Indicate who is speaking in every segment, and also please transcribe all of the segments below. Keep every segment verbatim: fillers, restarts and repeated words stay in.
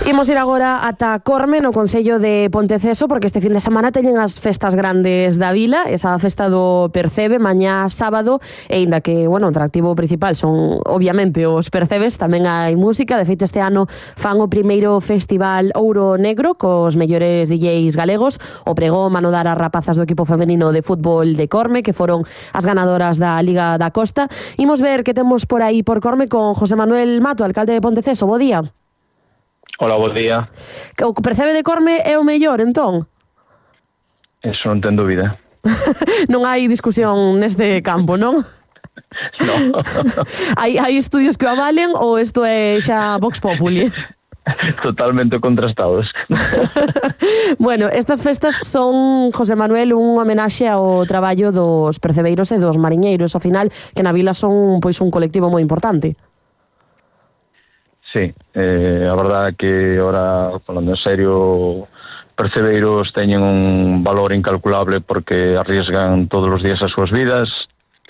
Speaker 1: Imos ir agora ata Corme, no concello de Ponteceso, porque este fin de semana teñen as festas grandes da vila, esa festa do Percebe, mañá sábado, e inda que, bueno, o atractivo principal son, obviamente, os percebes, tamén hai música. De feito, este ano fan o primeiro festival Ouro Negro, cos mellores D Js galegos, o pregón mano dar as rapazas do equipo femenino de fútbol de Corme, que foron as ganadoras da Liga da Costa. Imos ver que temos por aí por Corme con José Manuel Mato, alcalde de Ponteceso. Bo día.
Speaker 2: Hola, bo día.
Speaker 1: O Percebe de Corme é o mellor, entón?
Speaker 2: Eso non ten dúbida.
Speaker 1: Non hai discusión neste campo, non?
Speaker 2: No.
Speaker 1: hai, hai estudios que o avalen ou isto é xa Vox Populi?
Speaker 2: Totalmente contrastados.
Speaker 1: Bueno, estas festas son, José Manuel, un homenaxe ao traballo dos percebeiros e dos mariñeiros, ao final, que na vila son pois un colectivo moi importante.
Speaker 2: Sí, eh, a verdade é que ahora, falando en serio, percebeiros teñen un valor incalculable porque arriesgan todos os días as súas vidas.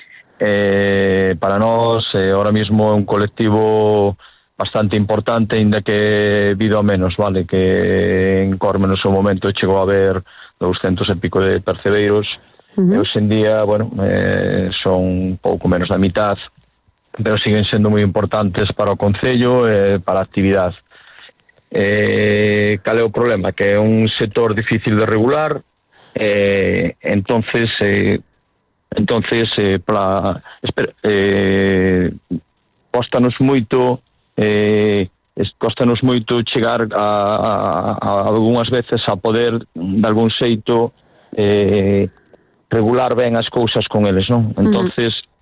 Speaker 2: Eh, para nós, eh, ahora mismo é un colectivo bastante importante, ainda que vido a menos, vale, que en Corme no seu momento chegou a haber doscientos e pico de percebeiros, uh-huh. E hoxe en día, bueno, eh, son pouco menos da mitad, pero siguen sendo moi importantes para o concello e para a actividade. Eh, cal é o problema? Que é un sector difícil de regular, eh, entonces eh, entonces eh, para, esper, eh, costanos moito eh, costanos moito chegar a, a, a algunhas veces a poder de algún xeito eh, regular ben as cousas con eles, non? Entonces uh-huh.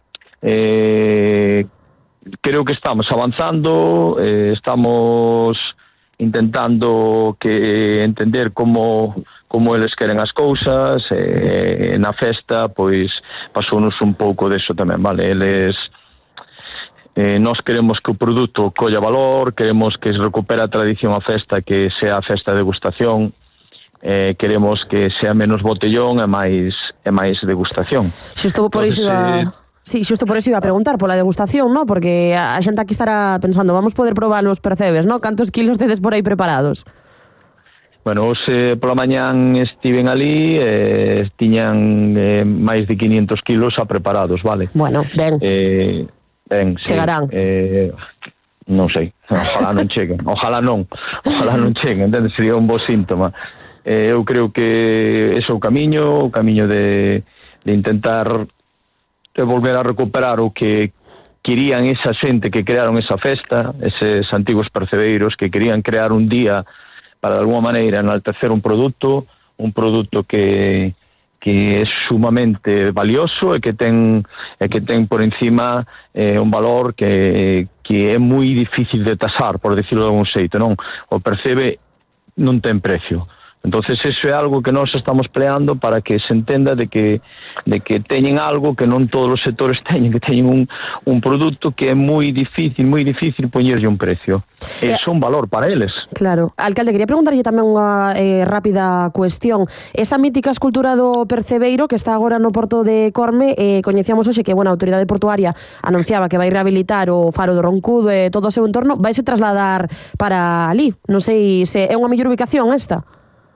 Speaker 2: Eh, creo que estamos avanzando, eh, estamos intentando que entender como como eles queren as cousas, eh, na festa pois pasounos un pouco deso tamén, vale? Eles eh, nós queremos que o produto colla valor, queremos que se recupere a tradición a festa, que sea a festa de degustación. Eh, queremos que sea menos botellón e máis e máis degustación.
Speaker 1: Xusto por iso iba... Sí, xusto por eso iba a preguntar pola degustación, ¿no? Porque a xente aquí estará pensando, vamos poder probar os percebes, ¿no? Cantos kilos tedes por aí preparados?
Speaker 2: Bueno, hoxe pola mañán estiven ali e eh, tiñan eh, máis de quinientos kilos a preparados, vale?
Speaker 1: Bueno, ben.
Speaker 2: Eh, ben, sí.
Speaker 1: Chegarán.
Speaker 2: Eh, non sei, ojalá non cheguen, ojalá non, ojalá non cheguen, entende? Sería un bo síntoma. Eh, eu creo que ese é o camiño, o camiño de, de intentar de volver a recuperar o que querían esa xente que crearon esa festa, eses antigos percebeiros que querían crear un día para de alguma maneira enaltecer un produto, un produto que que é sumamente valioso e que ten e que ten por encima eh, un valor que que é moi difícil de tasar, por decirlo de algún xeito, non? O percebe non ten precio. Entonces eso é algo que nós estamos pleando para que se entenda de que de que teñen algo que non todos os sectores teñen, que teñen un, un produto que é moi difícil, moi difícil poñerlle un precio. É eh, un valor para eles.
Speaker 1: Claro. Alcalde, quería preguntarlle tamén unha eh, rápida cuestión. Esa mítica escultura do percebeiro que está agora no Porto de Corme, eh, coñecíamos hoxe que, bueno, a autoridade portuaria anunciaba que vai rehabilitar o faro do Roncudo e todo o seu entorno, vai se trasladar para ali. Non sei se é unha mellor ubicación esta.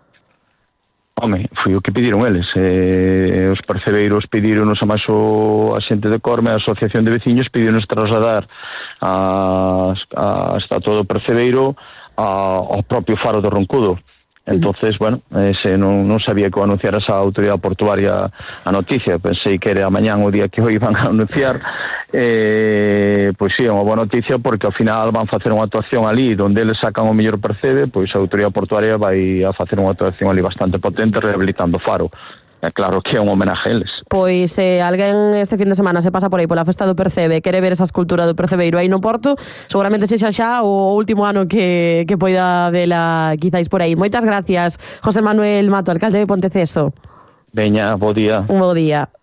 Speaker 2: Home, foi o que pediron eles. Eh, os percebeiros pedironos a máis o a xente de Corme, a Asociación de Veciños pedironos trasladar a, a estatua do percebeiro a, ao propio faro do Roncudo. Entonces, bueno, ese non, non sabía que o anunciar esa autoridade portuaria a noticia, pensei que era mañán o día que o iban a anunciar. Eh, pois sí, é unha boa noticia porque ao final van facer unha actuación ali onde eles sacan o mellor percebe, pois a autoridade portuaria vai a facer unha actuación ali bastante potente rehabilitando o faro. É claro que é un homenaje a eles.
Speaker 1: Pois se eh, alguén este fin de semana se pasa por aí pola festa do Percebe e quere ver esa escultura do percebeiro aí no Porto, seguramente sexa xa o último ano que, que poida vela quizáis por aí. Moitas gracias, José Manuel Mato, alcalde de Ponteceso.
Speaker 2: Veña, bo día.
Speaker 1: Un bo día.